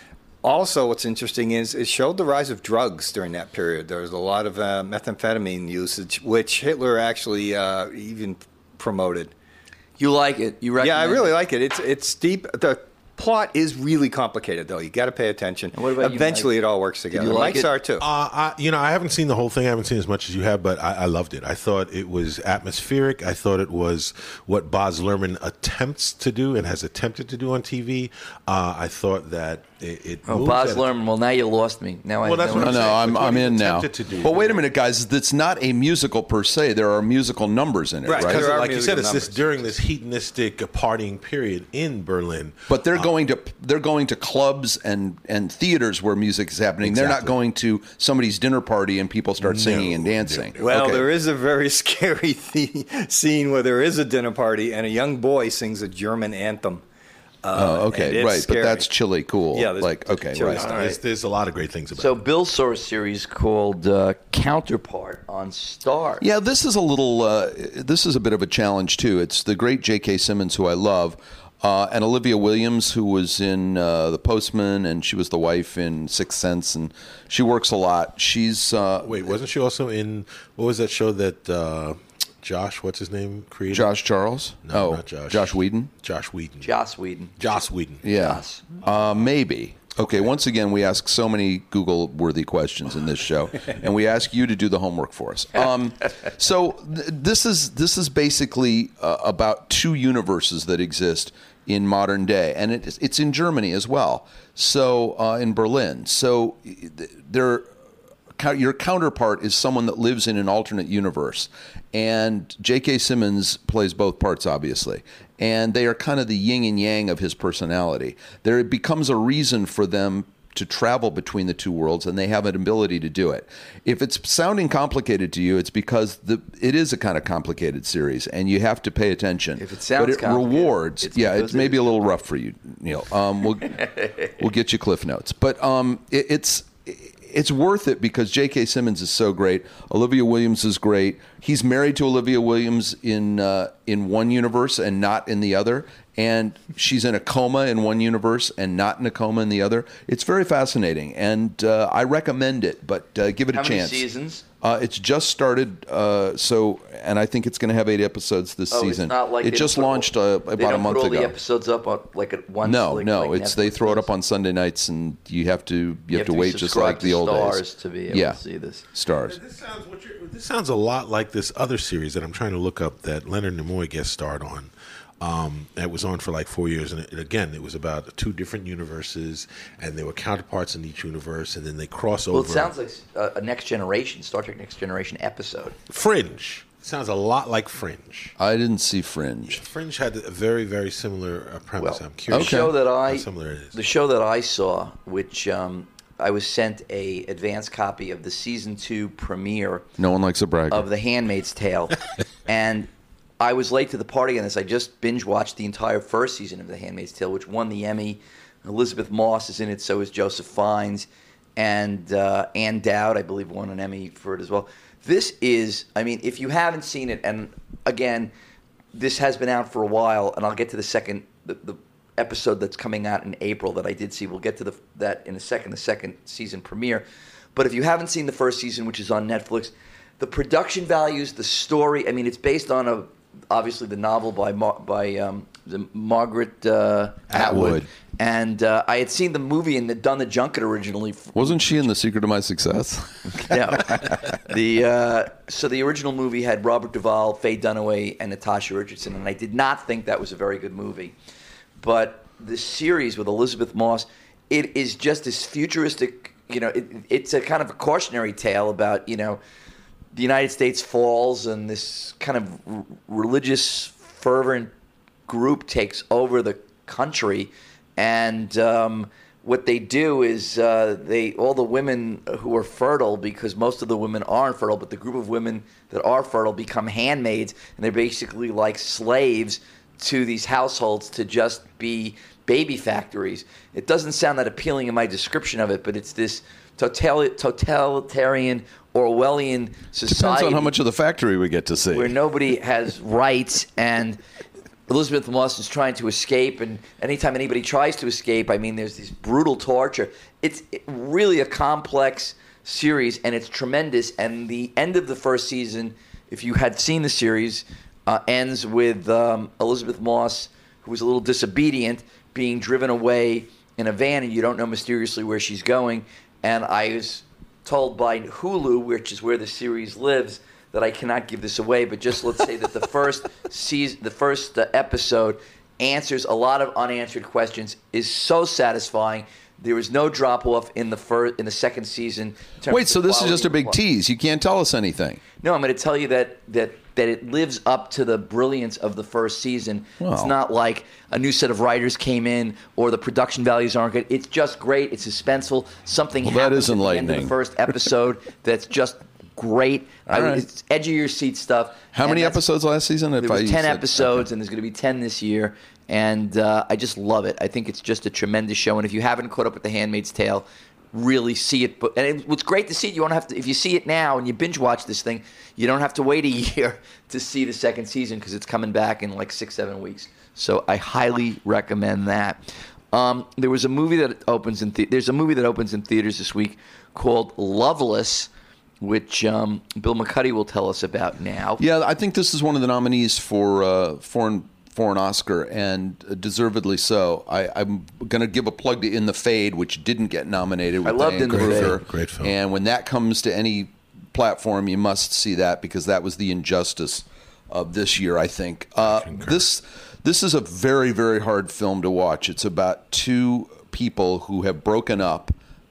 also what's interesting is it showed the rise of drugs during that period. There was a lot of uh, methamphetamine usage, which Hitler actually uh, even promoted. You like it? You recommend Yeah, I really it? like it. It's it's deep. The plot is really complicated, though. You got to pay attention. And what about you, Eventually, Mike? it all works together. you like Mike's it? are too. Uh, I, you know, I haven't seen the whole thing. I haven't seen as much as you have, but I, I loved it. I thought it was atmospheric. I thought it was what Baz Luhrmann attempts to do and has attempted to do on T V. Uh, I thought that it. it Oh, moves Baz at a- Luhrmann. Well, now you lost me. Now I. Well, that's know what No, I'm no, saying. I'm, That's what I'm he in now. attempted to do. But wait a minute, guys. It's not a musical per se. There are musical numbers in it, Right, right? there are Like you said, musical it's this numbers. during this hedonistic uh, partying period in Berlin. But they're going to they're going to clubs and, and theaters where music is happening. They're not Exactly. going to somebody's dinner party and people start singing and dancing. Well, Okay. there is a very scary the- scene where there is a dinner party and a young boy sings a German anthem. Uh, Oh, and okay, it's right. scary. But that's chilly cool. Yeah, there's like okay, chilly right. stuff. There's, there's a lot of great things about So it. Bill saw a series called uh, Counterpart on Star. Yeah, this is a little. Uh, this is a bit of a challenge too. It's the great J K. Simmons, who I love, uh, and Olivia Williams, who was in uh, The Postman, and she was the wife in Sixth Sense, and she works a lot. She's uh, Wait, wasn't she also in, what was that show that uh, Josh, what's his name, created? Josh Charles. No, oh, not Josh. Josh Whedon. Josh Whedon. Joss Whedon. Joss Whedon. Yeah, Joss. uh, maybe. Okay, once again, we ask so many Google-worthy questions in this show, and we ask you to do the homework for us. Um, so th- this is this is basically uh, about two universes that exist in modern day, and it, it's in Germany as well. So uh, in Berlin, so th- they're cou- your counterpart is someone that lives in an alternate universe, and J K. Simmons plays both parts, obviously, and they are kind of the yin and yang of his personality. There becomes a reason for them to travel between the two worlds, and they have an ability to do it. If it's sounding complicated to you, it's because the it is a kind of complicated series, and you have to pay attention. If it sounds but it complicated, rewards. it's Yeah, because it's maybe it a is. little rough for you, Neil. Um, we'll we'll get you Cliff Notes, but um, it, it's. It's worth it because J K. Simmons is so great. Olivia Williams is great. He's married to Olivia Williams in uh, in one universe and not in the other. And she's in a coma in one universe and not in a coma in the other. It's very fascinating, and uh, I recommend it. But uh, give it How a many chance. seasons? Uh, it's just started, uh, so and I think it's going to have eight episodes this Oh, season. it's not like it they just don't put all- launched uh, they about don't a month put all ago. the episodes up on, like at once. No, like, no, like it's they Netflix throw it does? up on Sunday nights, and you have to you, You have, to be wait just subscribed like to the old Stars days. to be able yeah, to see this. Stars. This sounds, what you're, this sounds a lot like this other series that I'm trying to look up that Leonard Nimoy guest starred on. Um, it was on for like four years, and it, again, it was about two different universes, and there were counterparts in each universe, and then they cross over. Well, it sounds like a, a Next Generation, Star Trek Next Generation episode. Fringe. Sounds a lot like Fringe. I didn't see Fringe. Fringe had a very, very similar uh, premise. Well, I'm curious the show that I how similar it is. the show that I saw, which um, I was sent a advance copy of the season two premiere No one likes a bragger. of The Handmaid's Tale, and I was late to the party on this. I just binge watched the entire first season of The Handmaid's Tale, which won the Emmy. Elizabeth Moss is in it, so is Joseph Fiennes, and uh, Ann Dowd, I believe, won an Emmy for it as well. This is, I mean, if you haven't seen it, and again, this has been out for a while, and I'll get to the second, the, the episode that's coming out in April that I did see. We'll get to the, that in a second, the second season premiere. But if you haven't seen the first season, which is on Netflix, the production values, the story, I mean, it's based on a obviously the novel by Mar- by um, the Margaret uh, Atwood. Atwood. And uh, I had seen the movie and done the junket originally. f- Wasn't she in The Secret of My Success? Yeah. the uh, so the original movie had Robert Duvall, Faye Dunaway, and Natasha Richardson, and I did not think that was a very good movie. But the series with Elizabeth Moss, it is just this futuristic. You know, it, it's a kind of a cautionary tale about you know the United States falls and this kind of r- religious fervent group takes over the country, and um, what they do is uh, they all the women who are fertile, because most of the women aren't fertile, but the group of women that are fertile become handmaids, and they're basically like slaves to these households to just be baby factories. It doesn't sound that appealing in my description of it, but it's this total- totalitarian Orwellian society. Depends on how much of the factory we get to see. Where nobody has rights, and Elizabeth Moss is trying to escape, and anytime anybody tries to escape, I mean, there's this brutal torture. It's really a complex series, and it's tremendous. And the end of the first season, if you had seen the series, uh, ends with um, Elizabeth Moss, who was a little disobedient, being driven away in a van, and you don't know mysteriously where she's going. And I was told by Hulu, which is where the series lives, that I cannot give this away, but just let's say that the first season, the first uh, episode answers a lot of unanswered questions, is so satisfying. There is no drop off in the first, in the second season. in terms Wait, of so this is quality just a of big plot. tease. You can't tell us anything. No, I'm going to tell you that that that it lives up to the brilliance of the first season. Wow. It's not like a new set of writers came in or the production values aren't good. It's just great. It's suspenseful. Something Well, that happens is at the end of enlightening. the first episode that's just great. I, right. It's edge of your seat stuff. How And many that's- episodes last season? If There was I ten said- episodes, and there's going to be ten this year. And uh, I just love it. I think it's just a tremendous show. And if you haven't caught up with The Handmaid's Tale, really see it. But and it, what's great to see it, you don't have to. If you see it now and you binge watch this thing, you don't have to wait a year to see the second season because it's coming back in like six, seven weeks. So I highly recommend that. Um, there was a movie that opens in the- there's a movie that opens in theaters this week called Loveless, which um, Bill McCuddy will tell us about now. Yeah, I think this is one of the nominees for uh, foreign foreign Oscar, and deservedly so. I, I'm going to give a plug to In the Fade, which didn't get nominated. With I loved Diane In the Kruger. Fade. Great film. And when that comes to any platform, you must see that, because that was the injustice of this year, I think. Uh, this this is a very, very hard film to watch. It's about two people who have broken up,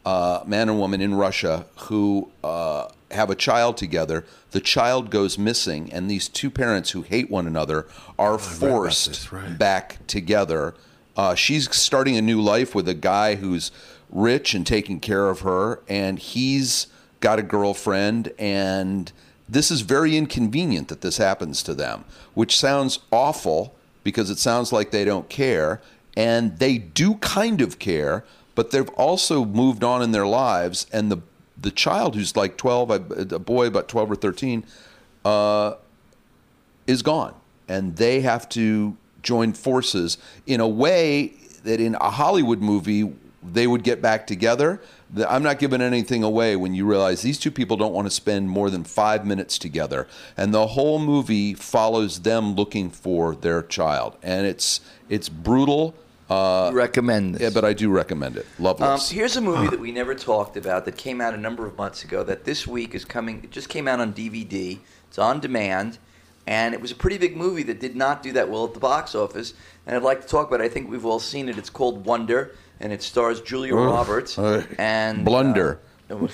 uh, man and woman in Russia who uh, have a child together. The child goes missing, and these two parents who hate one another are forced this, right. back together. Uh, she's starting a new life with a guy who's rich and taking care of her, and he's got a girlfriend, and this is very inconvenient that this happens to them, which sounds awful because it sounds like they don't care, and they do kind of care, but they've also moved on in their lives, and the the child who's like twelve, a boy about twelve or thirteen, uh, is gone, and they have to join forces in a way that in a Hollywood movie they would get back together. I'm not giving anything away when you realize these two people don't want to spend more than five minutes together, and the whole movie follows them looking for their child, and it's it's brutal. Uh, recommend this. Yeah, but I do recommend it. Um, Loveless. here's a movie that we never talked about that came out a number of months ago that this week is coming. It just came out on D V D. It's on demand, and it was a pretty big movie that did not do that well at the box office. And I'd like to talk about it. I think we've all seen it. It's called Wonder, and it stars Julia Ugh. Roberts Uh, and Blunder. Uh,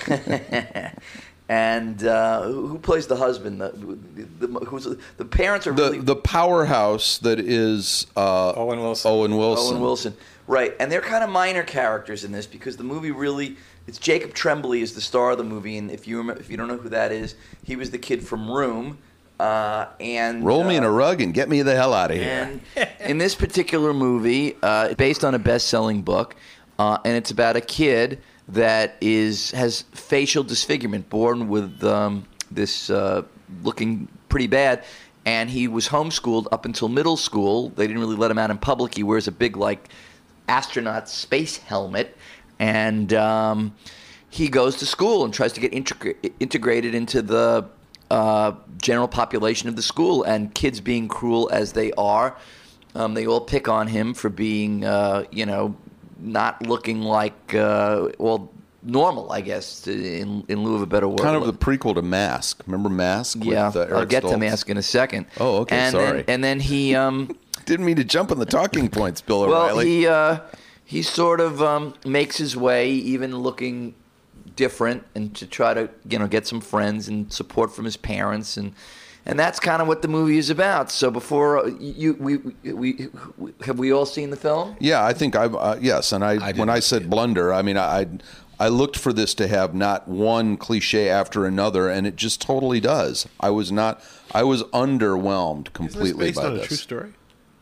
and uh, who who plays the husband? The, the, the, who's the parents are the really the powerhouse that is uh, Owen Wilson. Owen Wilson. Owen Wilson. Right, and they're kind of minor characters in this because the movie really, it's Jacob Tremblay is the star of the movie, and if you remember, if you don't know who that is, he was the kid from Room, uh, and Roll me uh, in a rug and get me the hell out of here. And in this particular movie, uh, it's based on a best-selling book, uh, and it's about a kid that is has facial disfigurement, born with um, this uh, looking pretty bad. And he was homeschooled up until middle school. They didn't really let him out in public. He wears a big, like, astronaut space helmet, and um, he goes to school and tries to get integra- integrated into the uh, general population of the school. And kids, being cruel as they are, um, they all pick on him for being, uh, you know, not looking like, uh, well, normal, I guess, in in lieu of a better word. Kind of the prequel to Mask. Remember Mask? Yeah, with, uh, Eric I'll get Stoltz? to Mask in a second. Oh, okay, and sorry. Then, and then he... Um, Didn't mean to jump on the talking points, Bill Well, O'Reilly. he uh, he sort of um, makes his way, even looking different, and to try to you know get some friends and support from his parents, and and that's kind of what the movie is about. So before uh, you, we, we, we have we all seen the film? Yeah, I think I've uh, yes, and I, when I said blunder, I mean I I looked for this to have not one cliche after another, and it just totally does. I was not I was underwhelmed completely Isn't this based by on this. a true story?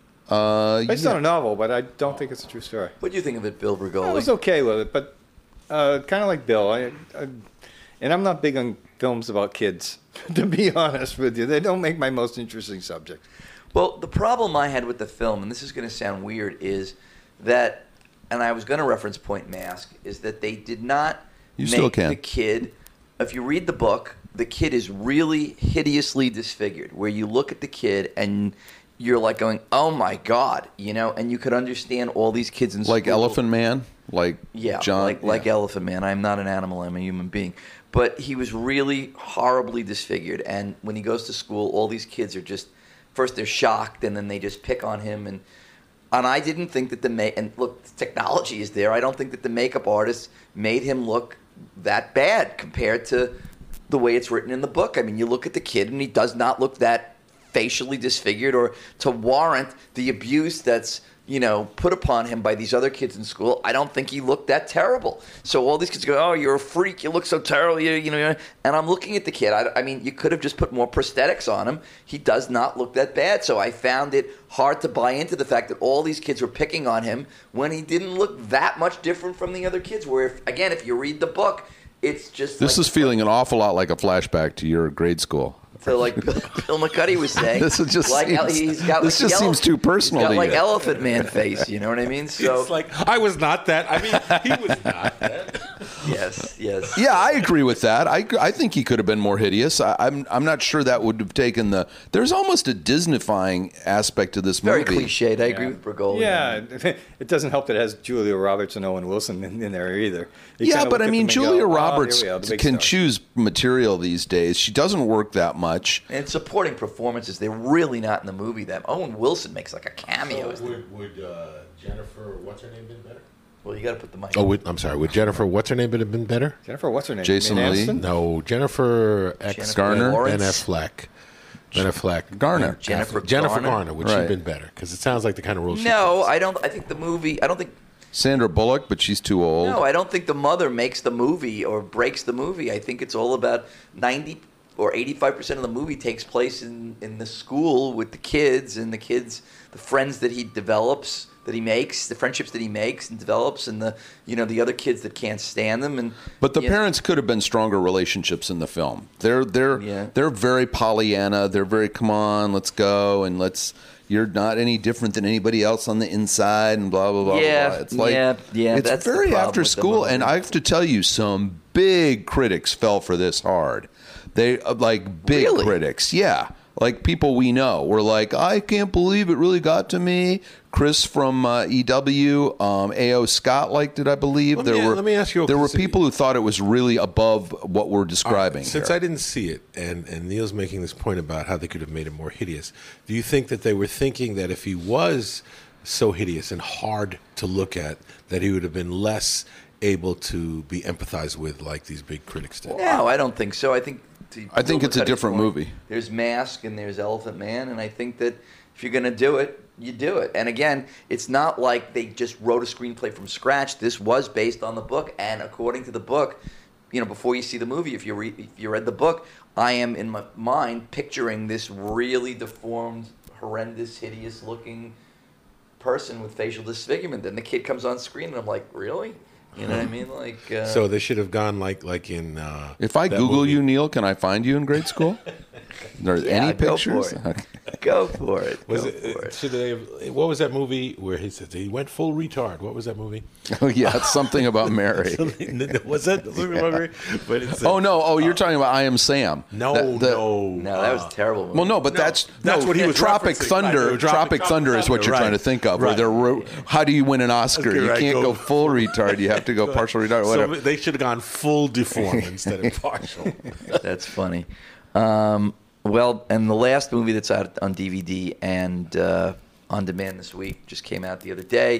Uh, Based yeah. on a novel, but I don't think it's a true story. What do you think of it, Bill I Bergoli? was okay with it, but uh, kind of like Bill. I, I, and I'm not big on films about kids, to be honest with you. They don't make my most interesting subject. Well, the problem I had with the film, and this is going to sound weird, is that, and I was going to reference Point Mask, is that they did not You make still can. the kid. If you read the book, the kid is really hideously disfigured. Where you look at the kid and you're like going, "Oh my God," you know, and you could understand all these kids in like school. Elephant Man, like Yeah, John, like like yeah. Elephant Man. I'm not an animal. I'm a human being. But he was really horribly disfigured. And when he goes to school, all these kids are just first they're shocked, and then they just pick on him. And and I didn't think that the ma- and look, technology is there. I don't think that the makeup artist made him look that bad compared to the way it's written in the book. I mean, you look at the kid, and he does not look that facially disfigured or to warrant the abuse that's, you know, put upon him by these other kids in school. I don't think he looked that terrible. So all these kids go, "Oh, you're a freak. You look so terrible." You, you know, and I'm looking at the kid. I, I mean, you could have just put more prosthetics on him. He does not look that bad. So I found it hard to buy into the fact that all these kids were picking on him when he didn't look that much different from the other kids. Where, if, again, if you read the book, it's just This like, is feeling an awful lot like a flashback to your grade school. So like Bill, Bill McCuddy was saying, This is just like seems- he's got this like just the seems too personal He's got to like you. Elephant Man face, you know what I mean? So It's like, I was not that. I mean, he was not that. yes, yes. Yeah, I agree with that. I, I think he could have been more hideous. I, I'm I'm not sure that would have taken the. There's almost a Disneyfying aspect to this Very movie. cliched. I agree with Bergoli. Yeah, it doesn't help that it has Julia Roberts and Owen Wilson in, in there either. You Yeah, kinda but look I at mean, them and Julia go, "Oh, Roberts here we are, the big can star." choose material these days. She doesn't work that much. And supporting performances, they're really not in the movie. That Owen Wilson makes like a cameo. So would would uh, Jennifer, what's her name, been better? Well, you got to put the mic. Oh, with, I'm sorry. Would Jennifer, what's her name, would have been better? Jennifer, what's her name? Jason Jane Lee? Aniston? No, Jennifer X. Jennifer Garner? Lawrence? Ben Affleck. Ben Affleck. Garner. Jennifer Jennifer Garner? Garner. Would she Right. have been better? Because it sounds like the kind of role she No, plays. I don't. I think the movie. I don't think. Sandra Bullock, but she's too old. No, I don't think the mother makes the movie or breaks the movie. I think it's all about ninety or eighty-five percent of the movie takes place in, in the school with the kids and the kids, the friends that he develops, that he makes, the friendships that he makes and develops, and the you know the other kids that can't stand them. And But the you know, parents could have been stronger relationships in the film. They're they're Yeah. they're very Pollyanna. They're very come on, let's go and let's. You're not any different than anybody else on the inside, and blah blah blah. Yeah, blah. It's like yeah, yeah, It's that's the very problem after with the school, movie. and I have to tell you, some big critics fell for this hard. They uh, like big Really? critics, yeah. Like people we know were like, I can't believe it really got to me. Chris from uh, E W, um, A O Scott liked it, I believe. Let me- there were let me ask you a- there were so- people who thought it was really above what we're describing. Since here. I didn't see it, and, and Neil's making this point about how they could have made it more hideous, do you think that they were thinking that if he was so hideous and hard to look at, that he would have been less able to be empathized with like these big critics did? No, I don't think so. I think. To I think Bill it's a McCuddy's different point, movie. There's Mask and there's Elephant Man, and I think that if you're going to do it, you do it. And again, it's not like they just wrote a screenplay from scratch. This was based on the book, and according to the book, you know, before you see the movie, if you re- if you read the book, I am in my mind picturing this really deformed, horrendous, hideous-looking person with facial disfigurement. Then the kid comes on screen, and I'm like, really? You know what I mean? Like, uh, So they should have gone like like in. Uh, If I that Google movie. you, Neil, can I find you in grade school? There's yeah, any go pictures? For it. Go for it. Was Go it, for it. should they have, what was that movie where he said he went full retard? What was that movie? Oh yeah, it's something about Mary. was that something about Mary? But it's Oh no! Oh, you're talking about I Am Sam. no, That- that- no, No, that was uh, a terrible movie. Well, no, but No, that's that's no, what he was Tropic referencing. Thunder. Right, Tropic, Tropic Thunder is what Thunder, you're trying to right, think of. Where right. they're ro- how do you win an Oscar? Okay, you right, can't go- go full retard. You have to go partial retard. So Whatever. they should have gone full deformed instead of partial. That's funny. Um, well, and the last movie that's out on D V D and uh, on demand this week, just came out the other day,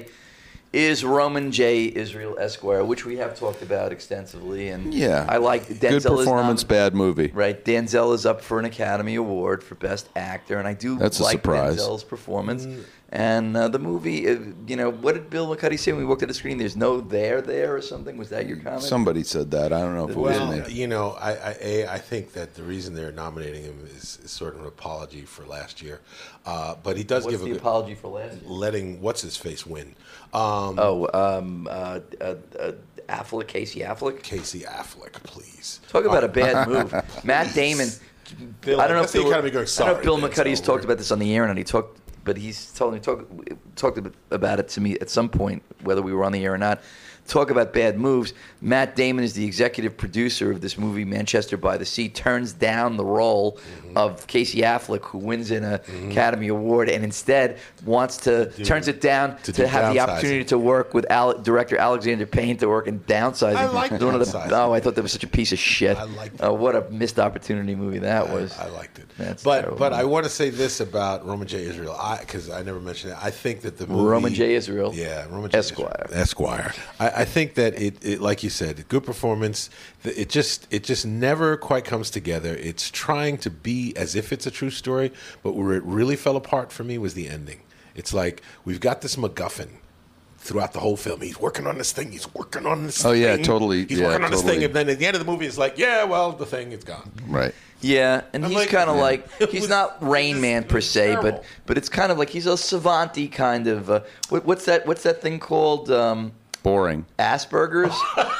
is Roman J. Israel Esquire, which we have talked about extensively. And Yeah. I like Denzel. Good performance, is nom- bad movie. Right, Denzel is up for an Academy Award for Best Actor, and I do That's a like surprise. Denzel's performance. And uh, the movie, uh, you know, what did Bill McCuddy say when we walked at the screen? There's no there there or something. Was that your comment? Somebody said that. I don't know if it was Well, me. you know, I, I a I think that the reason they're nominating him is, is sort of an apology for last year, uh, but he does What's give the a good, apology for last year? letting what's his face win. Um, Oh, um, uh, uh, uh, Affleck, Casey Affleck. Casey Affleck, please. Talk about a bad move. Matt Damon. Bill, I don't know that's if the Bill, Academy going, I don't sorry, know if Bill Denzel, McCuddy has talked we're- about this on the air, and he talked, but he's told me talk, talked about it to me at some point, whether we were on the air or not. Talk about bad moves. Matt Damon is the executive producer of this movie, Manchester by the Sea, turns down the role Mm-hmm. of Casey Affleck, who wins an Academy Award, and instead wants to, turns it down to to, do have the downsizing. opportunity to work with Ale- director Alexander Payne to work in Downsizing. I like One of the- Downsizing. Oh, I thought that was such a piece of shit. I liked uh, What a missed opportunity movie that was. I, I liked it. That's but terrible. but I want to say this about Roman J. Israel, because I, I never mentioned it. I think that the movie Roman J. Israel, yeah, Roman J. Esquire. Israel, Esquire. I, I think that it, it, like you said, good performance. The- It just it just never quite comes together. It's trying to be as if it's a true story, but where it really fell apart for me was the ending. It's like we've got this MacGuffin throughout the whole film. He's working on this thing. He's working on this Oh, thing. yeah, totally. He's Yeah, working on this totally. thing. And then at the end of the movie, it's like, yeah, well, the thing is gone. Right. Yeah, and I'm he's like- kind of Yeah. like It he's was- not Rain it Man was- per it was se, but terrible. but it's kind of like he's a savanty kind of. Uh, what, what's that? What's that thing called? Um, Boring. Asperger's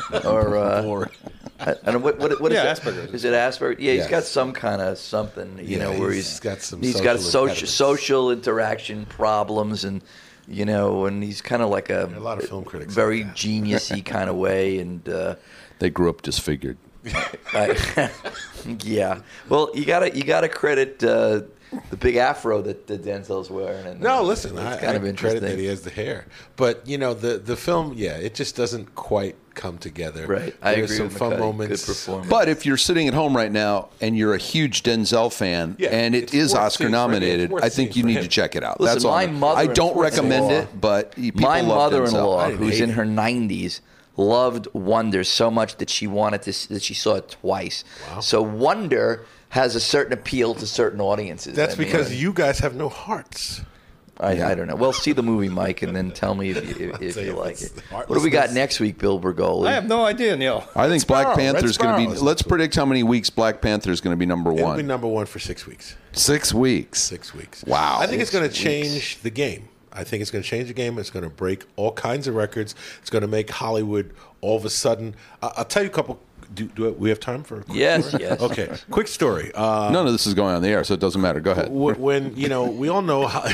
or uh, Boring. I, I don't know what what, what is Yeah, that? Asperger's. Is it Asperger's? Yeah, he's Yes. got some kind of something, you Yeah, know, where he's he's got some he's got social social impediments. social interaction problems and. You know, and he's kind of like a, A lot of film critics very like that. geniusy kind of way, and uh, They grew up disfigured. I, yeah. Well, you gotta you gotta credit uh, the big afro that, that Denzel's wearing. And, No, listen, it's I, kind I of credit interesting. that he has the hair, but you know the the film, yeah, it just doesn't quite come together. Right. I There was agree some with fun McCuddy. moments. Good performance. But if you're sitting at home right now and you're a huge Denzel fan Yeah, and it it's is worth Oscar seeing for him. nominated, It's worth I think seeing you for need him. to check it out. Listen, That's all. my I'm- mother I don't recommend unfortunately- it, but people My love mother-in-law, Denzel. didn't who's hate in it. her nineties, loved Wonder so much that she wanted to that she saw it twice. Wow. So Wonder has a certain appeal to certain audiences. That's I mean, because you guys have no hearts. I, I don't know. Well, see the movie, Mike, and then tell me if you, if Say you if like it's it. What do we got heartlessness. next week, Bill Bergoli? I have no idea, Neil. I think Black Sparrow, Red Panther's going to Sparrow be. is Let's next predict how many weeks Black Panther is going to be number It'll one. be number one for six weeks. Six weeks. Six weeks. Wow. I think it's going to Six weeks. change the game. I think it's going to change the game. It's going to break all kinds of records. It's going to make Hollywood all of a sudden. I- I'll tell you a couple. Do, do we have time for a quick Yes, story? yes. Okay, quick story. Uh, None of this is going on the air, so it doesn't matter. Go ahead. wh- when you know, we all know how.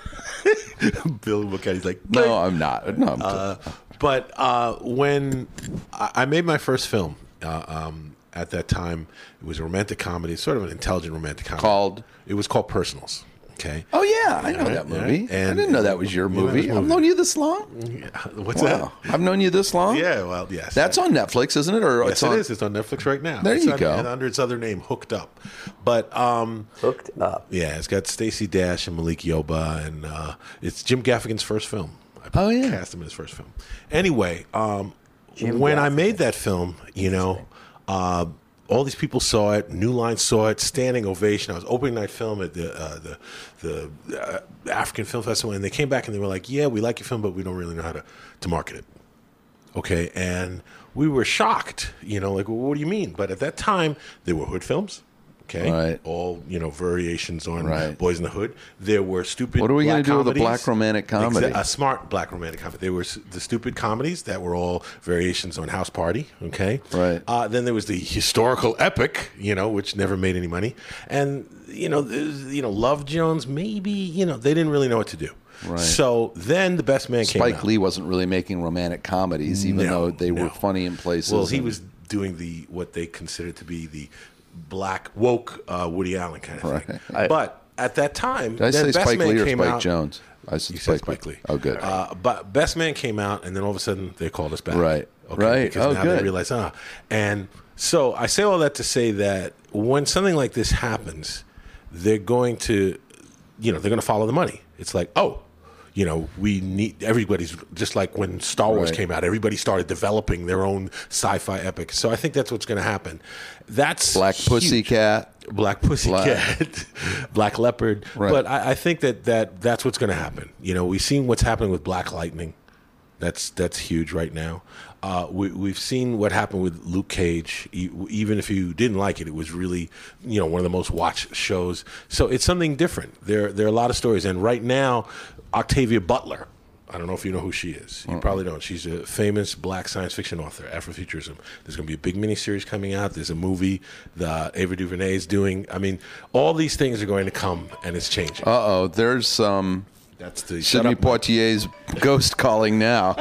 Bill Buchetti's like, No, I'm not. No, I'm Uh, but uh, when I I made my first film, uh, um, at that time, it was a romantic comedy, sort of an intelligent romantic comedy. Called? It was called Personals. Okay. Oh yeah, I know Yeah, that yeah. movie. I And- didn't know that was your Yeah, that was movie. my I've movie. known you this long. What's Wow, I've known you this long. that? Yeah. Well, yes. That's on Netflix, isn't it? Or Yes, it's it on. is. It's on Netflix right now. There It's you on- go. and under its other name, Hooked Up. But um, Hooked Up. yeah, it's got Stacey Dash and Malik Yoba, and uh, it's Jim Gaffigan's first film. I Oh, yeah. cast him in his first film. Anyway, um, Jim when I Gaffigan. made that film, you know, uh, all these people saw it. New Line saw it. Standing ovation. I was opening night film at the uh, the the uh, African Film Festival, and they came back and they were like, "Yeah, we like your film, but we don't really know how to to market it." Okay, and we were shocked. You know, like, well, what do you mean? But at that time, there were hood films. Okay, Right. all you know, variations on Right. Boys in the Hood. There were stupid. What are we going gonna to do with a black romantic comedy? A smart black romantic comedy. There were s- the stupid comedies that were all variations on House Party. Okay, Right. Uh, then there was the historical epic, you know, which never made any money, and you know, there's, you know, Love Jones. Maybe you know they didn't really know what to do. Right. So then the Best Man came Spike out. Lee wasn't really making romantic comedies, even No, though they no. were funny in places. Well, he and- was doing the what they considered to be the black woke uh, Woody Allen kind of thing. I- but at that time, Did I then say Best Spike Man Lee or came Spike out, Jones? I said You Spike, said Spike Lee. Oh, good. Uh, but Best Man came out, and then all of a sudden they called us back. Right. Okay, Right. Because Oh, now good. they realize, ah. And so I say all that to say that when something like this happens, they're going to, you know, they're going to follow the money. It's like, oh, you know, we need everybody's just like when Star Wars Right. came out, everybody started developing their own sci-fi epic. So I think that's what's going to happen. That's Black huge. Pussycat. Black Pussycat, Black Leopard. Right. But I, I think that, that that's what's going to happen. You know, we've seen what's happening with Black Lightning. That's that's huge right now. Uh, we, we've seen what happened with Luke Cage. E- even if you didn't like it, it was really, you know, one of the most watched shows. So it's something different. There there are a lot of stories, and right now, Octavia Butler. I don't know if you know who she is. You probably don't. She's a famous black science fiction author, Afrofuturism. There's going to be a big miniseries coming out. There's a movie that Ava DuVernay is doing. I mean, all these things are going to come, and it's changing. Uh oh, there's um, That's the shut Sidney up, Mike. Poitier's ghost calling now.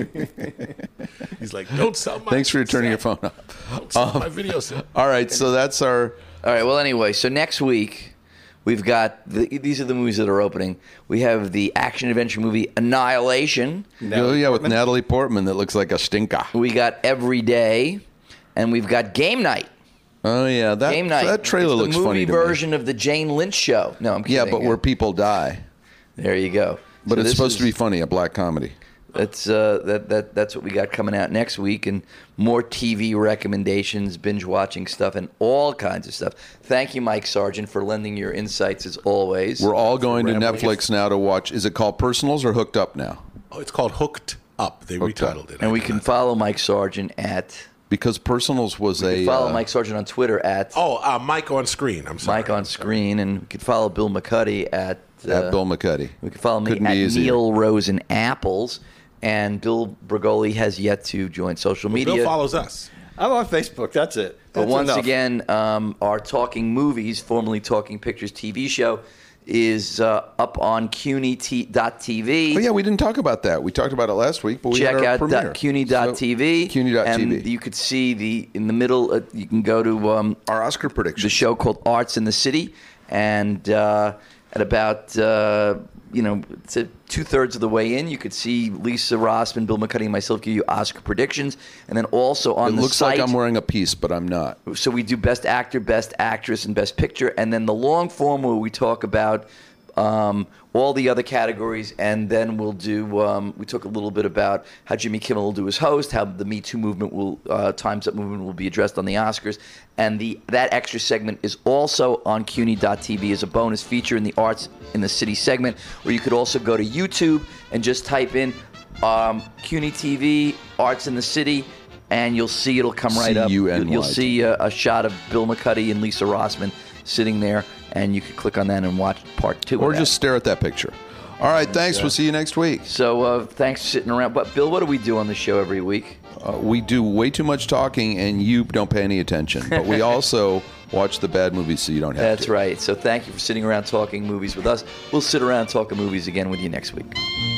He's like, don't sell my. Thanks for turning your set. phone up. Don't sell my video set. All right, so that's our. All right. Well, anyway, so next week we've got the, these are the movies that are opening. We have the action adventure movie Annihilation. Oh yeah, with Natalie Portman that looks like a stinker. We got Every Day, and we've got Game Night. Oh yeah, that Game Night. that trailer It's looks the movie funny to version of the Jane Lynch show. No, I'm me. Yeah, kidding. but where people die. There you go. But So it's this supposed is- to be funny, a black comedy. That's uh, that that that's what we got coming out next week, and more T V recommendations, binge watching stuff, and all kinds of stuff. Thank you, Mike Sargent, for lending your insights as always. We're all going to rambling. Netflix now to watch. Is it called Personals or Hooked Up now? Oh, it's called Hooked Up. They Hooked Up. retitled it. and I we did can not- follow Mike Sargent at Because Personals was a follow uh, Mike Sargent on Twitter at Oh, uh, Mike on screen. I'm sorry. Mike on Screen, and we can follow Bill McCuddy at uh, at Bill McCuddy. We can follow me Couldn't at be easier. Neil Rosen Apples, and Bill Bergoli has yet to join social media. Bill follows us. I'm on Facebook. That's it. But That's once enough. again, um, our Talking Movies, formerly Talking Pictures T V show, is uh, up on C U N Y dot T V. Oh yeah, we didn't talk about that. We talked about it last week, but we Check had our out premiere. C U N Y dot T V. So, C U N Y dot T V. And you could see the in the middle. Uh, you can go to um, Our Oscar the prediction. show called Arts in the City, and uh, at about uh, you know two thirds of the way in, you could see Lisa Rossman, Bill McCuddy, and myself give you Oscar predictions, and then also on It the looks site. like I'm wearing a piece, but I'm not. So we do Best Actor, Best Actress, and Best Picture, and then the long form where we talk about um, all the other categories, and then we'll do. Um, we talk a little bit about how Jimmy Kimmel will do his host, how the Me Too movement will, uh, Times Up movement will be addressed on the Oscars, and the that extra segment is also on C U N Y dot T V as a bonus feature in the Arts in the City segment, or you could also go to YouTube and just type in um, C U N Y T V Arts in the City. And you'll see it'll come right up. C U N Y. You'll see a, a shot of Bill McCuddy and Lisa Rossman sitting there, and you can click on that and watch part two. Or of that. just stare at that picture. All right, thanks. We'll see you next week. So uh, thanks for sitting around. But Bill, what do we do on the show every week? Uh, we do way too much talking, and you don't pay any attention. But we also watch the bad movies so you don't have That's to. right. So thank you for sitting around talking movies with us. We'll sit around talking movies again with you next week.